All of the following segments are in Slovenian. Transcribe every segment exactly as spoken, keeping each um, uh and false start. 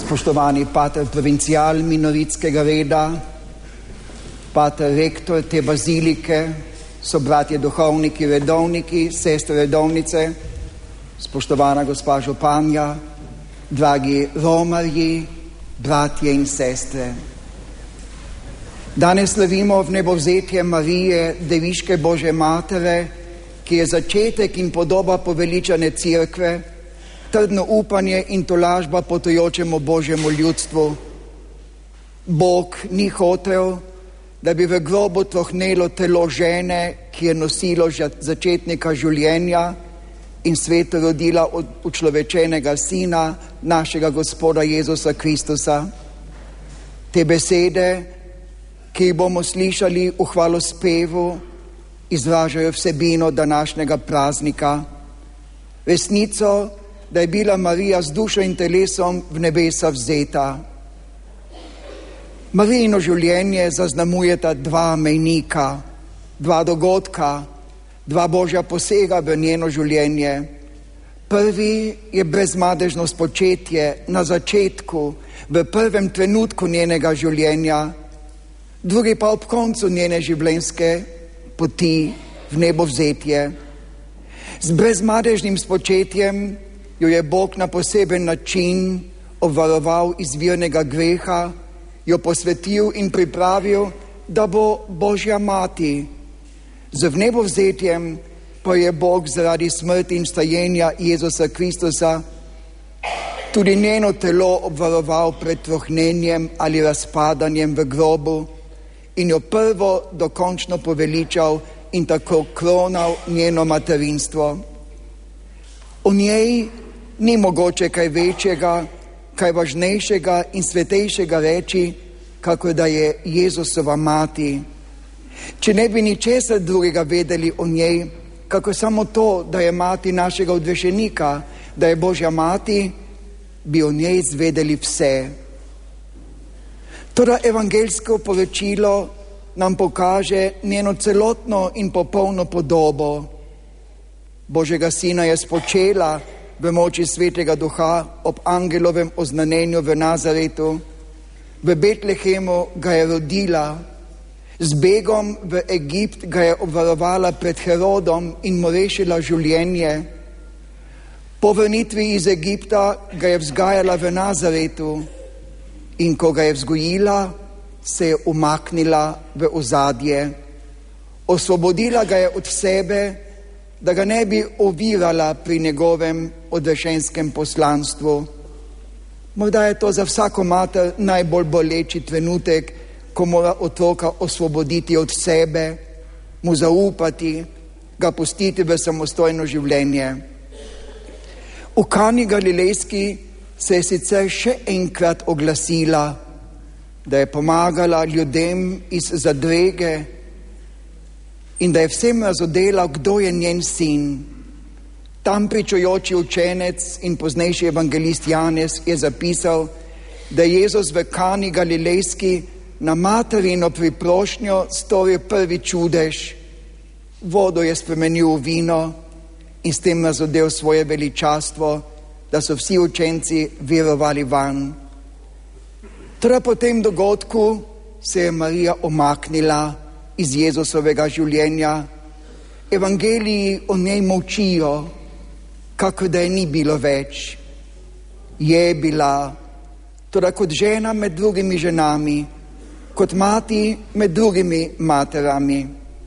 spoštovani pater provincial minoritskega reda, pater rektor te bazilike, so bratje duhovniki, redovniki, sestre redovnice, spoštovana gospa županja, dragi romarji, bratje in sestre. Danes slavimo vnebovzetje Marije, deviške Božje matere, ki je začetek in podoba poveličane cerkve, trdno upanje in tolažba potujočemu Božjemu ljudstvu. Bog ni hotel, da bi v grobu trohnelo telo žene, ki je nosilo začetnika življenja in svetu rodila učlovečenega sina, našega Gospoda Jezusa Kristusa. Te besede, ki jih bomo slišali v hvalospevu, izražajo vsebino današnjega praznika. Resnico, da je bila Marija z dušo in telesom v nebesa vzeta. Marijino življenje zaznamujeta dva mejnika, dva dogodka, dva Božja posega v njeno življenje. Prvi je brezmadežno spočetje na začetku, v prvem trenutku njenega življenja, drugi pa ob koncu njene življenjske poti v nebovzetje. Z brezmadežnim spočetjem jo je Bog na poseben način obvaroval izvirnega greha, jo posvetil in pripravil, da bo Božja mati. Z vnebovzetjem pa je Bog zaradi smrti in stajenja Jezusa Kristusa tudi njeno telo obvaroval pred trohnenjem ali razpadanjem v grobu in jo prvo dokončno poveličal in tako kronal njeno materinstvo. O njej ni mogoče kaj večjega, kaj važnejšega in svetejšega reči, kako da je Jezusova mati. Če ne bi ničesar drugega vedeli o njej, kako samo to, da je mati našega odrešenika, da je Božja mati, bi o njej izvedeli vse. Toda evangeljsko poročilo nam pokaže njeno celotno in popolno podobo. Božjega sina je spočela v moči svetega duha ob angelovem oznanjenju v Nazaretu. V Betlehemu ga je rodila, z begom v Egipt ga je obvarovala pred Herodom in mu rešila življenje. Po vrnitvi iz Egipta ga je vzgajala v Nazaretu in ko ga je vzgojila, se je umaknila v ozadje. Osvobodila ga je od sebe, da ga ne bi ovirala pri njegovem odrešenskem poslanstvu. Morda je to za vsako mater najbolj boleči trenutek, ko mora otroka osvoboditi od sebe, mu zaupati, ga pustiti v samostojno življenje. V Kani Galilejski se je sicer še enkrat oglasila, da je pomagala ljudem iz zadrege in da je vsem razodela, kdo je njen sin. Tam pričujoči učenec in poznejši evangelist Janez je zapisal, da je Jezus v Kani Galilejski na materino priprošnjo storil prvi čudež. Vodo je spremenil v vino in s tem razodel svoje veličastvo, da so vsi učenci verovali vanj. Toda po tem dogodku se je Marija omaknila iz Jezusovega življenja. Evangeliji o njej molčijo, kako da je ni bilo več. Je bila, toda kot žena med drugimi ženami, kot mati med drugimi materami.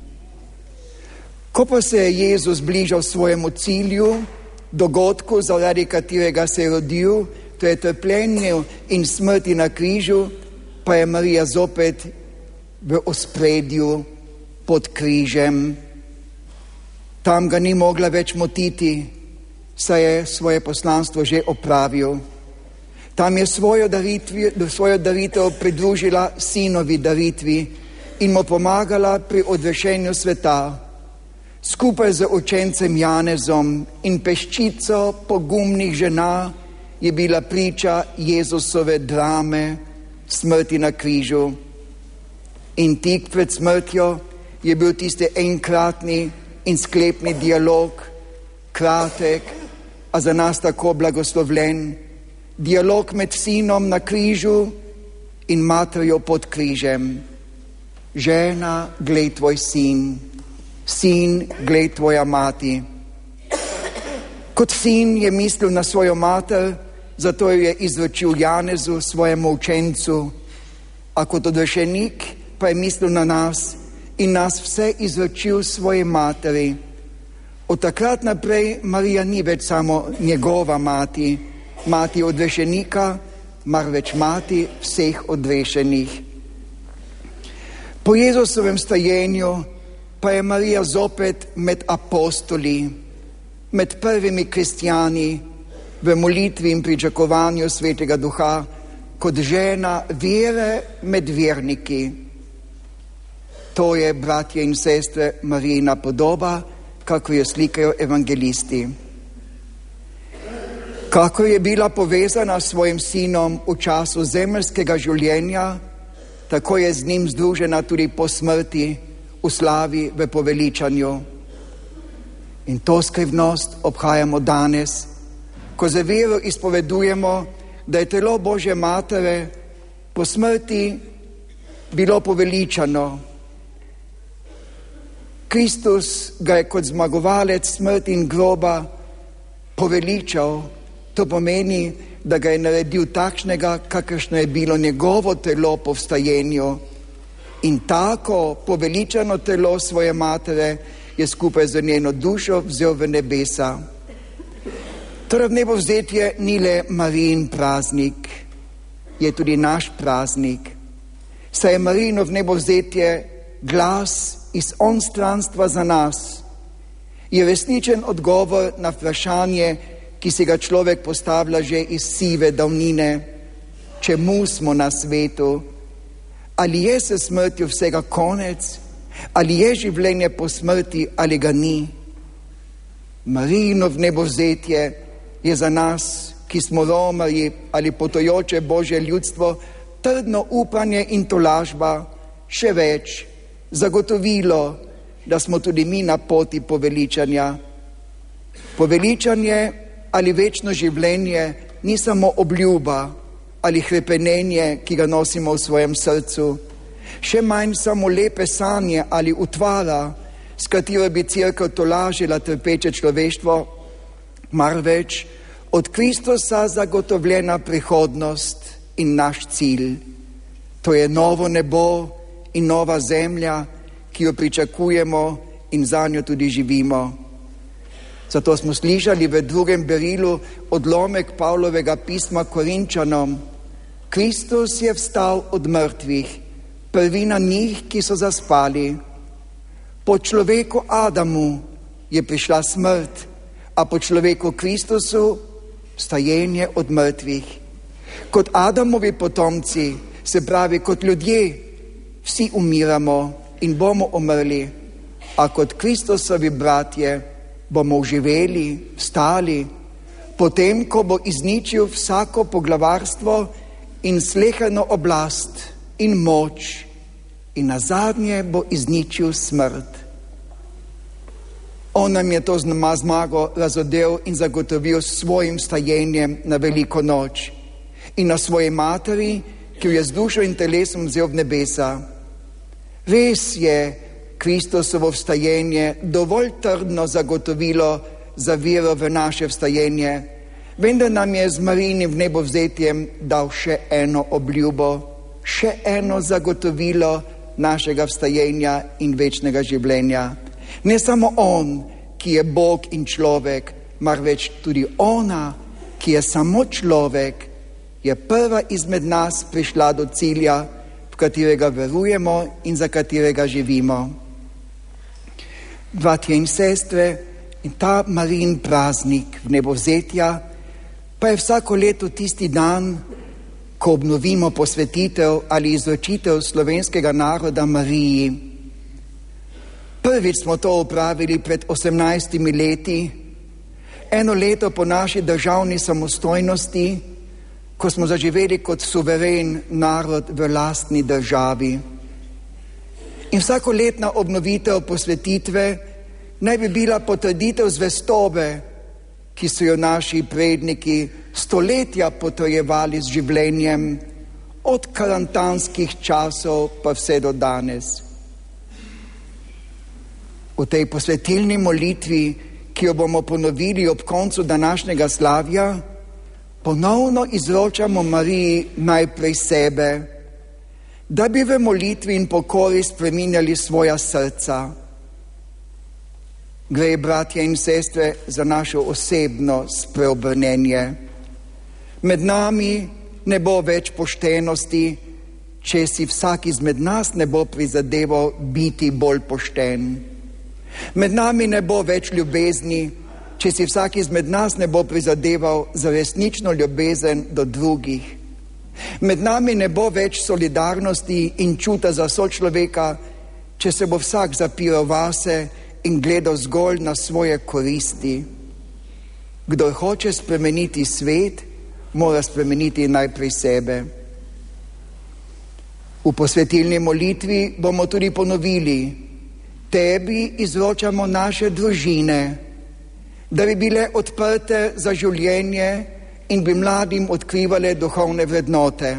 Ko pa se je Jezus bližal svojemu cilju, dogodku, zaradi katerega se je rodil, to je trpljenju in smrti na križu, pa je Marija zopet v ospredju pod križem. Tam ga ni mogla več motiti, saj je svoje poslanstvo že opravil. Tam je svojo, daritvi, svojo daritev pridružila sinovi daritvi in mu pomagala pri odrešenju sveta. Skupaj z učencem Janezom in peščico pogumnih žena je bila priča Jezusove drame, smrti na križu. In tik pred smrtjo je bil tisti enkratni in sklepni dialog, kratek, a za nas tako blagoslovljen. dialog med sinom na križu in materjo pod križem. Žena, glej tvoj sin, sin, glej tvoja mati. Kot sin je mislil na svojo mater, zato jo je izročil Janezu, svojemu učencu, a kot odrešenik pa je mislil na nas in nas vse izročil svoji materi. Od takrat naprej Marija ni več samo njegova mati, mati odrešenika, marveč mati vseh odrešenih. Po Jezusovem stajenju pa je Marija zopet med apostoli, med prvimi kristjani, v molitvi in pričakovanju Svetega Duha, kot žena vere med verniki. To je, bratje in sestre, Marijina podoba, kako jo slikajo evangelisti. Kako je bila povezana s svojim sinom v času zemeljskega življenja, tako je z njim združena tudi po smrti, v slavi, v poveličanju. In to skrivnost obhajamo danes, ko za vero izpovedujemo, da je telo Božje matere po smrti bilo poveličano. Kristus ga je kot zmagovalec smrti in groba poveličal. To pomeni, da ga je naredil takšnega, kakršno je bilo njegovo telo po vstajenju. In tako poveličano telo svoje matere je skupaj z njeno dušo vzel v nebesa. Torej vnebovzetje ni le Marijin praznik, je tudi naš praznik. Saj je Marijino vnebovzetje glas iz onstranstva za nas. Je resničen odgovor na vprašanje, ki si ga človek postavlja že iz sive davnine. Čemu smo na svetu? Ali je se smrtjo vsega konec? Ali je življenje po smrti ali ga ni? Marijino vnebovzetje je za nas, ki smo romarji ali potujoče Božje ljudstvo, trdno upanje in tolažba, še več, zagotovilo, da smo tudi mi na poti poveličanja. Poveličanje ali večno življenje ni samo obljuba ali hrepenenje, ki ga nosimo v svojem srcu, še manj samo lepe sanje ali utvara, s katero bi Cerkev tolažila trpeče človeštvo, marveč od Kristusa zagotovljena prihodnost in naš cilj. To je novo nebo in nova zemlja, ki jo pričakujemo in za njo tudi živimo. Zato smo slišali v drugem berilu odlomek Pavlovega pisma Korinčanom. Kristus je vstal od mrtvih, prvina njih, ki so zaspali. Po človeku Adamu je prišla smrt, a po človeku Kristusu vstajenje od mrtvih. Kot Adamovi potomci, se pravi kot ljudje, vsi umiramo in bomo umrli, a kot Kristusovi bratje bomo živeli, vstali, potem, ko bo izničil vsako poglavarstvo in sleherno oblast in moč in nazadnje bo izničil smrt. On nam je to zmago razodel in zagotovil s svojim vstajenjem na veliko noč in na svoji materi, ki jo je z dušo in telesom vzel v nebesa. Res je Kristusovo vstajenje dovolj trdno zagotovilo za vero v naše vstajenje, vendar nam je z Marijinim vnebovzetjem dal še eno obljubo, še eno zagotovilo našega vstajenja in večnega življenja. Ne samo on, ki je Bog in človek, marveč tudi ona, ki je samo človek, je prva izmed nas prišla do cilja, v katerega verujemo in za katerega živimo. Bratje in sestre, in ta Marijin praznik vnebovzetja pa je vsako leto tisti dan, ko obnovimo posvetitev ali izročitev slovenskega naroda Mariji. Prvič smo to opravili pred osemnajstimi leti, eno leto po naši državni samostojnosti, ko smo zaživeli kot suveren narod v lastni državi. In vsakoletna obnovitev posvetitve naj bi bila potrditev zvestobe, ki so jo naši predniki stoletja potrjevali z življenjem, od karantanskih časov pa vse do danes. V tej posvetilni molitvi, ki jo bomo ponovili ob koncu današnjega slavja, ponovno izročamo Mariji najprej sebe, da bi v molitvi in pokori spreminjali svoja srca. Gre, bratje in sestre, za naše osebno spreobrnenje. Med nami ne bo več poštenosti, če si vsak izmed nas ne bo prizadeval biti bolj pošten. Med nami ne bo več ljubezni, če si vsak izmed nas ne bo prizadeval za resnično ljubezen do drugih. Med nami ne bo več solidarnosti in čuta za sočloveka, če se bo vsak zapiral vase in gledal zgolj na svoje koristi. Kdor hoče spremeniti svet, mora spremeniti najprej sebe. V posvetilni molitvi bomo tudi ponovili: tebi izročamo naše družine, da bi bile odprte za življenje in bi mladim odkrivale duhovne vrednote.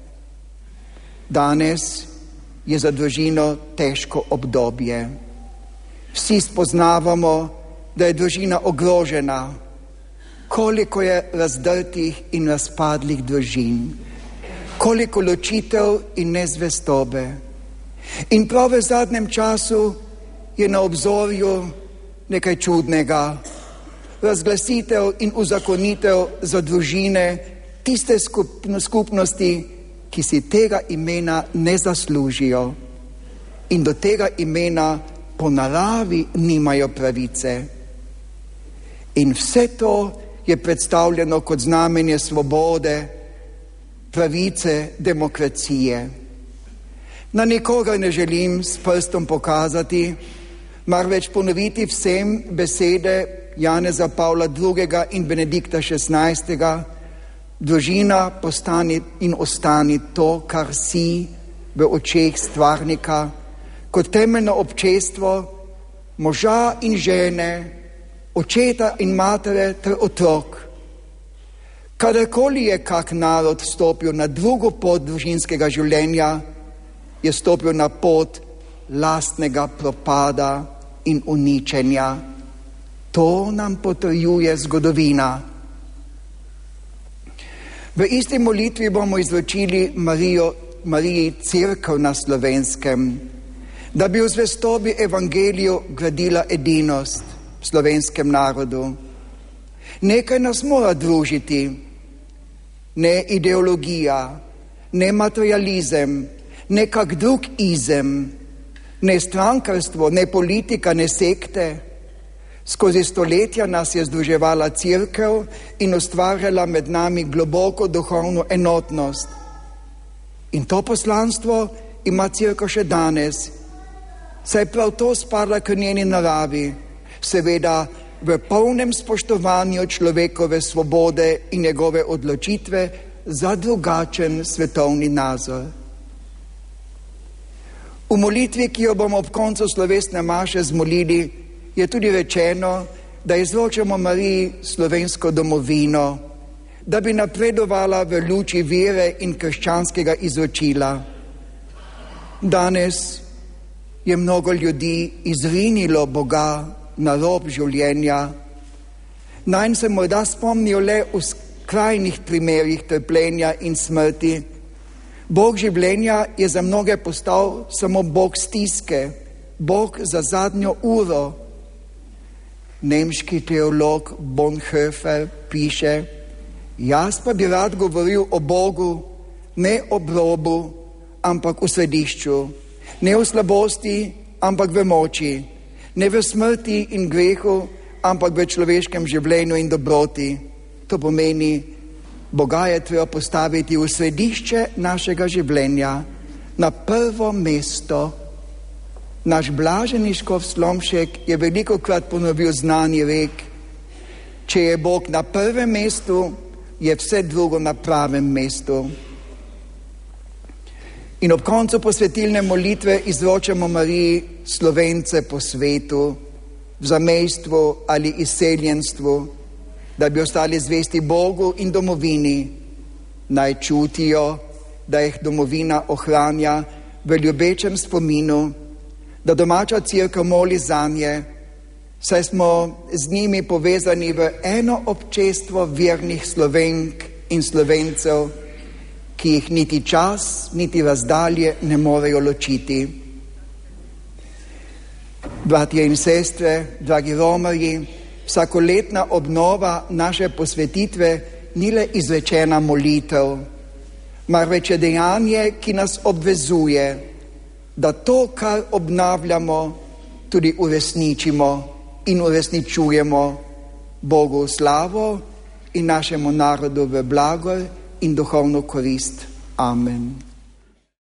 Danes je za družino težko obdobje. Vsi spoznavamo, da je družina ogrožena, koliko je razdrtih in razpadlih družin, koliko ločitev in nezvestobe. In prav v zadnjem času je na obzorju nekaj čudnega. Razglasitev in uzakonitev za družine, tiste skupnosti, ki si tega imena ne zaslužijo in do tega imena po naravi nimajo pravice. In vse to je predstavljeno kot znamenje svobode, pravice, demokracije. Na nikogar ne želim s prstom pokazati, marveč ponoviti vsem besede Janeza Pavla drugega in Benedikta šestnajstega: družina postani in ostani to, kar si v očeh stvarnika, kot temeljno občestvo moža in žene, očeta in matere ter otrok. Kadarkoli je kak narod stopil na drugo pot družinskega življenja, je stopil na pot lastnega propada in uničenja. To nam potrjuje zgodovina. V isti molitvi bomo izročili Marijo, Mariji Cerkev na Slovenskem, da bi v zvestobi evangeliju gradila edinost v slovenskem narodu. Nekaj nas mora družiti, ne ideologija, ne materializem, ne kak drug izem, ne strankarstvo, ne politika, ne sekte. Skozi stoletja nas je združevala Cerkev in ustvarjala med nami globoko duhovno enotnost. In to poslanstvo ima Cerkev še danes, saj prav to spada k njeni naravi, seveda v polnem spoštovanju človekove svobode in njegove odločitve za drugačen svetovni nazor. V molitvi, ki jo bomo ob koncu slovesne maše zmolili, je tudi rečeno, da izročamo Mariji slovensko domovino, da bi napredovala v luči vere in krščanskega izročila. Danes je mnogo ljudi izrinilo Boga na rob življenja. Nanj se morda spomnijo le v skrajnih primerih trpljenja in smrti. Bog življenja je za mnoge postal samo Bog stiske, Bog za zadnjo uro. Nemški teolog Bonhoeffer piše: jaz pa bi rad govoril o Bogu, ne ob robu, ampak v središču, ne v slabosti, ampak v moči, ne v smrti in grehu, ampak v človeškem življenju in dobroti. To pomeni, Boga je treba postaviti v središče našega življenja, na prvo mesto. Naš blaženi škof Slomšek je velikokrat ponovil znani rek: če je Bog na prvem mestu, je vse drugo na pravem mestu. In ob koncu posvetilne molitve izročamo Mariji Slovence po svetu, v zamejstvu ali izseljenstvu, da bi ostali zvesti Bogu in domovini, naj čutijo, da jih domovina ohranja v ljubečem spominu, da domača cerkev moli zanje, saj smo z njimi povezani v eno občestvo vernih Slovenk in Slovencev, ki jih niti čas, niti razdalje ne morejo ločiti. Bratje in sestre, dragi romarji, vsakoletna obnova naše posvetitve ni le izrečena molitev, marveč je dejanje, ki nas obvezuje, da to, kar obnavljamo, tudi uresničimo in uresničujemo Bogu v slavo in našemu narodu v blagor in duhovno korist. Amen.